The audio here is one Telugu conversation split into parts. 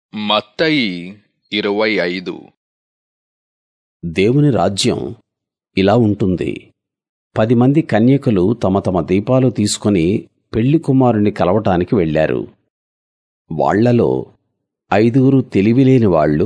మత్తయి 25. దేవుని రాజ్యం ఇలా ఉంటుంది. 10 మంది కన్యకలు తమ తమ దీపాలు తీసుకుని పెళ్లి కుమారుణ్ణి కలవటానికి వెళ్ళారు. వాళ్ళలో 5 తెలివిలేని వాళ్ళు,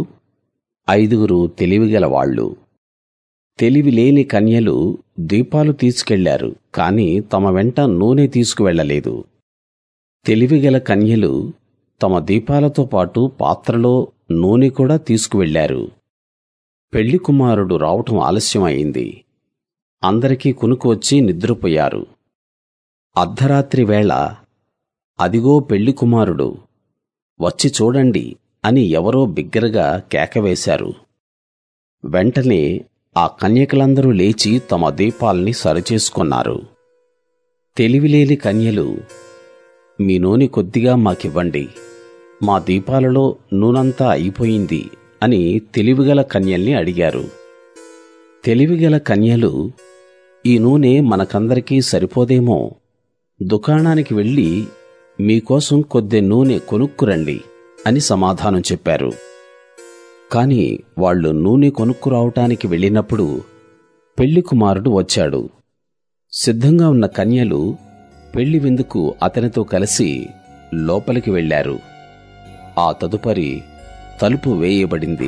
5 తెలివిగల వాళ్ళు. తెలివిలేని కన్యలు దీపాలు తీసుకెళ్లారు, కాని తమ వెంట నూనె తీసుకువెళ్ళలేదు. తెలివిగల కన్యలు తమ దీపాలతో పాటు పాత్రలో నూనె కూడా తీసుకువెళ్ళారు. పెళ్లి కుమారుడు రావటం ఆలస్యం అయింది. అందరికీ కునుకు వచ్చి నిద్రపోయారు. అర్ధరాత్రి వేళ, అదిగో పెళ్లి కుమారుడు, వచ్చి చూడండి అని ఎవరో బిగ్గరగా కేకవేశారు. వెంటనే ఆ కన్యకలందరూ లేచి తమ దీపాల్ని సరిచేసుకున్నారు. తెలివిలేని కన్యలు, మీ నూనె కొద్దిగా మాకివ్వండి, మా దీపాలలో నూనంతా అయిపోయింది అని తెలివిగల కన్యల్ని అడిగారు. తెలివిగల కన్యలు, ఈ నూనె మనకందరికీ సరిపోదేమో, దుకాణానికి వెళ్ళి మీకోసం కొద్ది నూనె కొనుక్కురండి అని సమాధానం చెప్పారు. కాని వాళ్ళు నూనె కొనుక్కురావటానికి వెళ్ళినప్పుడు పెళ్లి కుమారుడు వచ్చాడు. సిద్ధంగా ఉన్న కన్యలు పెళ్లి విందుకు అతనితో కలిసి లోపలికి వెళ్ళారు. ఆ తదుపరి తలుపు వేయబడింది.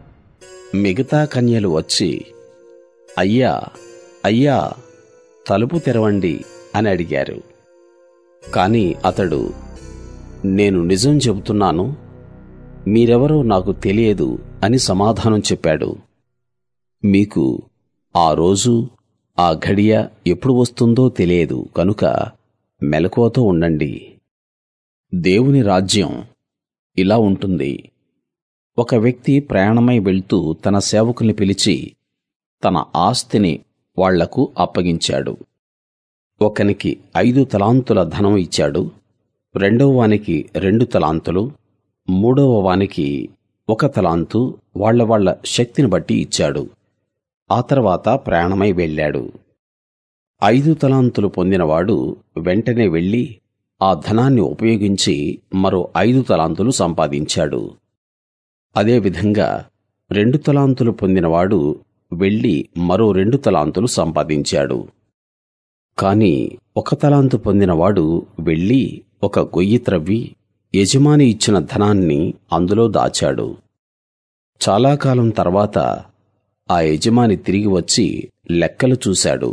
మిగతా కన్యలు వచ్చి, అయ్యా అయ్యా, తలుపు తెరవండి అని అడిగారు. కాని అతడు, నేను నిజం చెబుతున్నాను, మీరెవరో నాకు తెలియదు అని సమాధానం చెప్పాడు. మీకు ఆ రోజు, ఆ ఘడియ ఎప్పుడు వస్తుందో తెలియదు కనుక మెలకువతో ఉండండి. దేవుని రాజ్యం ఇలా ఉంటుంది. ఒక వ్యక్తి ప్రయాణమై వెళ్తూ తన సేవకుల్ని పిలిచి తన ఆస్తిని వాళ్లకు అప్పగించాడు. ఒకనికి 5 తలాంతుల ధనం ఇచ్చాడు, రెండవ వానికి 2 తలాంతులు, మూడవ వానికి 1 తలాంతు వాళ్ళ శక్తిని బట్టి ఇచ్చాడు. ఆ తర్వాత ప్రయాణమై వెళ్ళాడు. 5 తలాంతులు పొందినవాడు వెంటనే వెళ్ళి ఆ ధనాన్ని ఉపయోగించి మరో 5 తలాంతులు సంపాదించాడు. అదేవిధంగా 2 తలాంతులు పొందినవాడు వెళ్ళి మరో 2 తలాంతులు సంపాదించాడు. కాని 1 తలాంతు పొందినవాడు వెళ్ళి ఒక గొయ్యి త్రవ్వి యజమాని ఇచ్చిన ధనాన్ని అందులో దాచాడు. చాలా కాలం తర్వాత ఆ యజమాని తిరిగి వచ్చి లెక్కలు చూశాడు.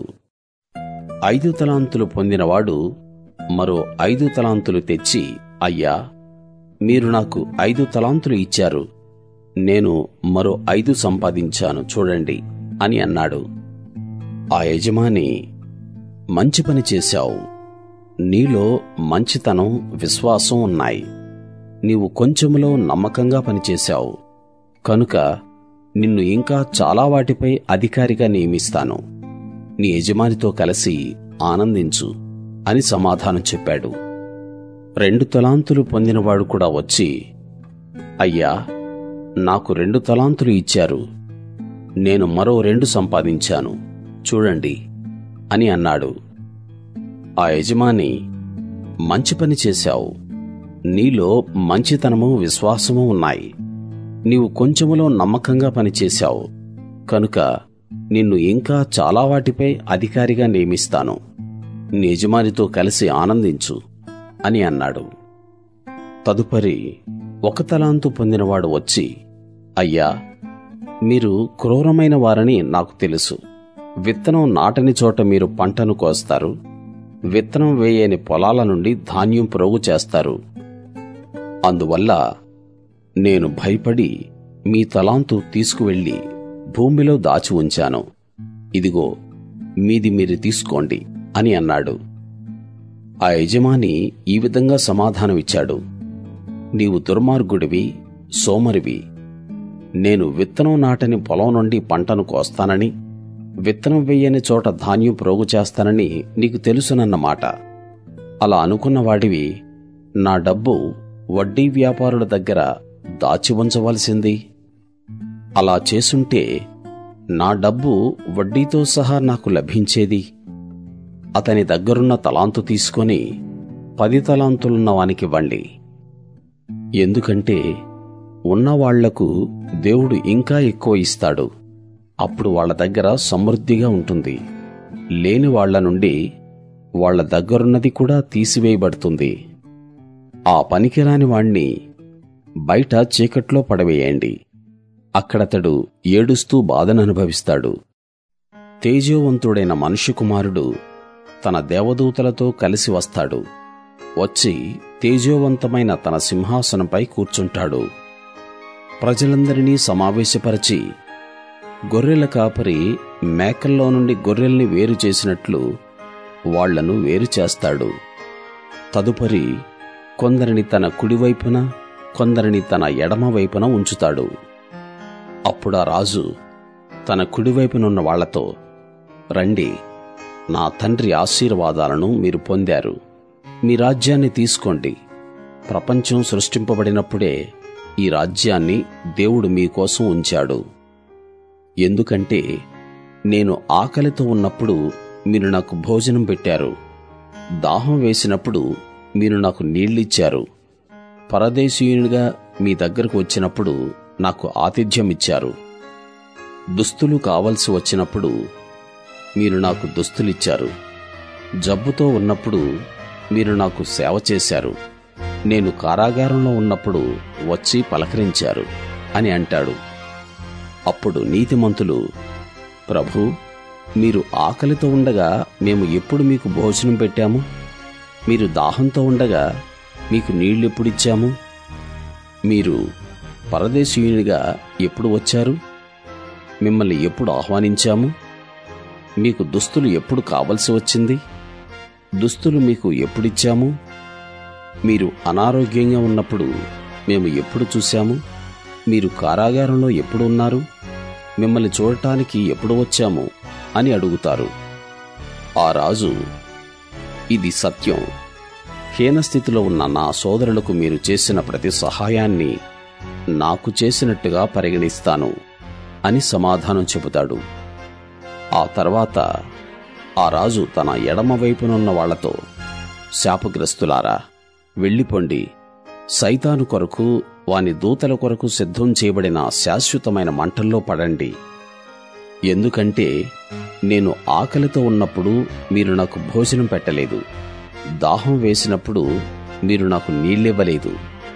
5 తలాంతులు పొందినవాడు మరో 5 తలాంతులు తెచ్చి, అయ్యా, మీరు నాకు 5 తలాంతులు ఇచ్చారు, నేను మరో 5 సంపాదించాను చూడండి అని అన్నాడు. ఆ యజమాని, మంచి పని చేశావు, నీలో మంచితనం, విశ్వాసం ఉన్నాయి. నీవు కొంచెములో నమ్మకంగా పనిచేశావు కనుక నిన్ను ఇంకా చాలా వాటిపై అధికారిగా నియమిస్తాను. నీ యజమానితో కలిసి ఆనందించు అని సమాధానం చెప్పాడు. 2 తలాంతులు పొందినవాడు కూడా వచ్చి, అయ్యా, నాకు 2 తలాంతులు ఇచ్చారు, నేను మరో 2 సంపాదించాను చూడండి అని అన్నాడు. ఆ యజమాని, మంచి పని చేశావు, నీలో మంచితనము, విశ్వాసము ఉన్నాయి. నీవు కొంచెములో నమ్మకంగా పనిచేశావు కనుక నిన్ను ఇంకా చాలా వాటిపై అధికారిగా నియమిస్తాను. నీ యజమానితో కలిసి ఆనందించు అని అన్నాడు. తదుపరి 1 తలాంతు పొందినవాడు వచ్చి, అయ్యా, మీరు క్రూరమైన వారని నాకు తెలుసు. విత్తనం నాటని చోట మీరు పంటను కోస్తారు, విత్తనం వేయని పొలాల నుండి ధాన్యం ప్రోగు చేస్తారు. అందువల్ల నేను భయపడి మీ తలాంతు తీసుకువెళ్ళి భూమిలో దాచి ఉంచాను. ఇదిగో, మీది మీరు తీసుకోండి అని అన్నాడు. ఆ యజమాని ఈ విధంగా సమాధానమిచ్చాడు, నీవు దుర్మార్గుడివి, సోమరివి. నేను విత్తనం నాటని పొలం నుండి పంటను కోస్తానని, విత్తనం వెయ్యని చోట ధాన్యం ప్రోగు చేస్తానని నీకు తెలుసునన్నమాట. అలా అనుకున్నవాడివి నా డబ్బు వడ్డీ వ్యాపారుల దగ్గర దాచి ఉంచవలసింది. అలా చేసుంటే నా డబ్బు వడ్డీతో సహా నాకు లభించేది. అతని దగ్గరున్న తలాంతు తీసుకొని 10 తలాంతులున్న వానికివ్వండి. ఎందుకంటే ఉన్నవాళ్లకు దేవుడు ఇంకా ఎక్కువ ఇస్తాడు. అప్పుడు వాళ్ళ దగ్గర సమృద్ధిగా ఉంటుంది. లేని వాళ్ళ నుండి వాళ్ళ దగ్గరున్నది కూడా తీసివేయబడుతుంది. ఆ పనికిరాని వాణ్ణి బయట చీకట్లో పడవేయండి. అక్కడతడు ఏడుస్తూ బాధననుభవిస్తాడు. తేజోవంతుడైన మనుష్య కుమారుడు తన దేవదూతలతో కలిసి వస్తాడు. వచ్చి తేజోవంతమైన తన సింహాసనంపై కూర్చుంటాడు. ప్రజలందరినీ సమావేశపరచి గొర్రెల కాపరి మేకల్లో నుండి గొర్రెల్ని వేరు చేసినట్లు వాళ్లను వేరు చేస్తాడు. తదుపరి కొందరిని తన కుడివైపున, కొందరిని తన ఎడమ వైపున ఉంచుతాడు. అప్పుడా రాజు తన కుడివైపునున్న వాళ్లతో, రండి, నా తండ్రి ఆశీర్వాదాలను మీరు పొందారు. మీ రాజ్యాన్ని తీసుకోండి. ప్రపంచం సృష్టింపబడినప్పుడే ఈ రాజ్యాన్ని దేవుడు మీకోసం ఉంచాడు. ఎందుకంటే నేను ఆకలితో ఉన్నప్పుడు మీరు నాకు భోజనం పెట్టారు. దాహం వేసినప్పుడు మీరు నాకు నీళ్ళిచ్చారు. పరదేశీయునిగా మీ దగ్గరకు వచ్చినప్పుడు నాకు ఆతిథ్యం ఇచ్చారు. దుస్తులు కావలసి వచ్చినప్పుడు మీరు నాకు దుస్తులిచ్చారు. జబ్బుతో ఉన్నప్పుడు మీరు నాకు సేవ చేశారు. నేను కారాగారంలో ఉన్నప్పుడు వచ్చి పలకరించారు అని అంటాడు. అప్పుడు నీతిమంతులు, ప్రభూ, మీరు ఆకలితో ఉండగా మేము ఎప్పుడు మీకు భోజనం పెట్టాము? మీరు దాహంతో ఉండగా మీకు నీళ్ళెప్పుడిచ్చాము? మీరు పరదేశీయునిగా ఎప్పుడు వచ్చారు? మిమ్మల్ని ఎప్పుడు ఆహ్వానించాము? మీకు దుస్తులు ఎప్పుడు కావలసి వచ్చింది? దుస్తులు మీకు ఎప్పుడిచ్చాము? మీరు అనారోగ్యంగా ఉన్నప్పుడు మేము ఎప్పుడు చూశాము? మీరు కారాగారంలో ఎప్పుడు ఉన్నారు? మిమ్మల్ని చూడటానికి ఎప్పుడు వచ్చాము అని అడుగుతారు. ఆ రాజు, ఇది సత్యం. హీనస్థితిలో ఉన్న నా సోదరులకు మీరు చేసిన ప్రతి సహాయాన్ని నాకు చేసినట్టుగా పరిగణిస్తాను అని సమాధానం చెబుతాడు. ఆ తర్వాత ఆ రాజు తన ఎడమ వైపునున్న వాళ్లతో, శాపగ్రస్తులారా, వెళ్ళిపోండి. సైతాను కొరకు, వాని దూతల కొరకు సిద్ధం చేయబడిన శాశ్వతమైన మంటల్లో పడండి. ఎందుకంటే నేను ఆకలితో ఉన్నప్పుడు మీరు నాకు భోజనం పెట్టలేదు. దాహం వేసినప్పుడు మీరు నాకు నీళ్ళివ్వలేదు.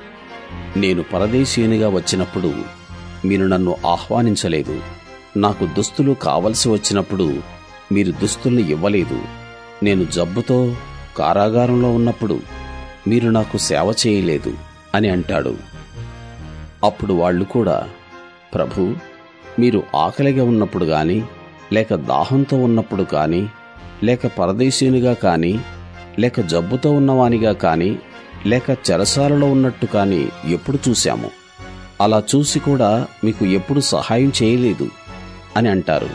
నేను పరదేశీయునిగా వచ్చినప్పుడు మీరు నన్ను ఆహ్వానించలేదు. నాకు దుస్తులు కావలసి వచ్చినప్పుడు మీరు దుస్తుల్ని ఇవ్వలేదు. నేను జబ్బుతో కారాగారంలో ఉన్నప్పుడు మీరు నాకు సేవ చేయలేదు అని అంటాడు. అప్పుడు వాళ్ళు కూడా, ప్రభూ, మీరు ఆకలిగా ఉన్నప్పుడు గాని, లేక దాహంతో ఉన్నప్పుడు కాని, లేక పరదేశీయునిగా కాని, లేక జబ్బుతో ఉన్నవానిగా కాని, లేక చెరసాలలో ఉన్నట్టు కాని ఎప్పుడు చూశాము? అలా చూసి కూడా మీకు ఎప్పుడు సహాయం చేయలేదు అని అంటారు.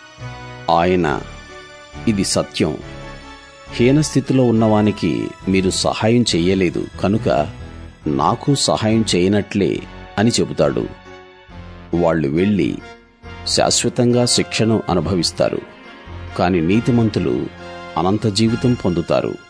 ఆయన, ఇది సత్యం. హీనస్థితిలో ఉన్నవానికి మీరు సహాయం చెయ్యలేదు కనుక నాకు సహాయం చేయనట్లే అని చెబుతాడు. వాళ్ళు వెళ్ళి శాశ్వతంగా శిక్షను అనుభవిస్తారు. కాని నీతిమంతులు అనంత జీవితం పొందుతారు.